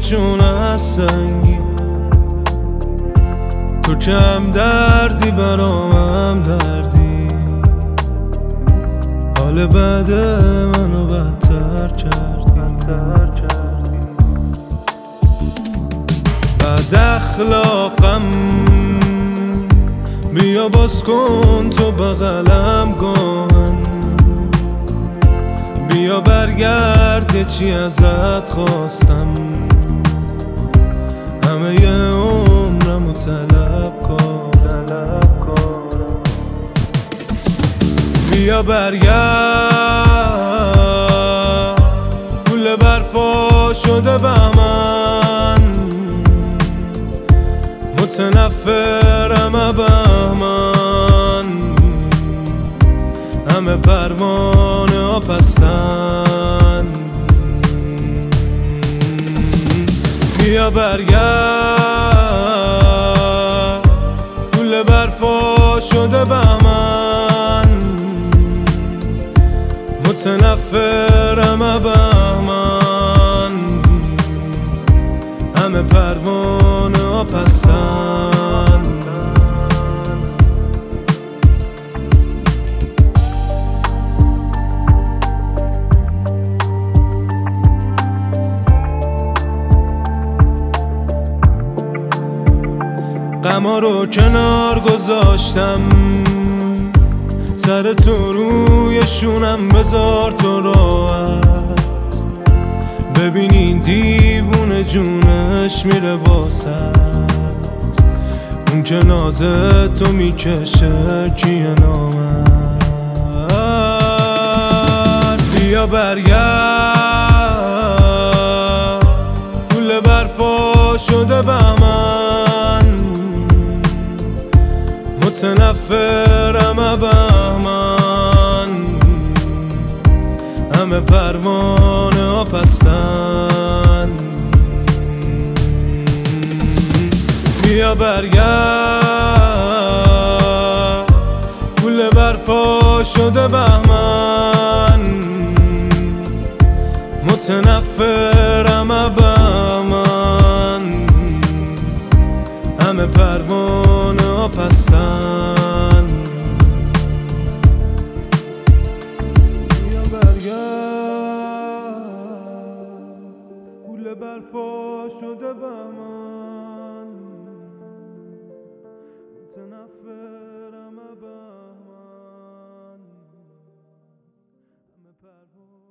چون از سنگی، تو کم دردی برامم دردی، حال بد منو بدتر کردی. بد اخلاقم بیا باز کن تو بغلم کن، بیا برگرد چی ازت خواستم، همه ی عمرمو طلب کارم. بیا برگرد، گل برفا شده بهمن، متنفرم بهمن، همه پروانه ها پستن. بیا برگرد، گل برفا شده بهمن، متنفرم بهمن، همه پروانه ها پستن. غما رو کنار گذاشتم، سر تو روی شونم بذار تو راحت، ببین این دیوونه جونش میره واسط، اون که نازه تو میکشه کیه نامرد. بیا برگرد، گل برفا شده بهمن، متنفرم بهمن، همه پروانه ها پستن. بیا برگرد، گل برفا شده بهمن، متنفرم بهمن، همه پروانه ها پستن. بیا برگرد، گل برفا شده بهمن، متنفرم بهمن، همه پروانه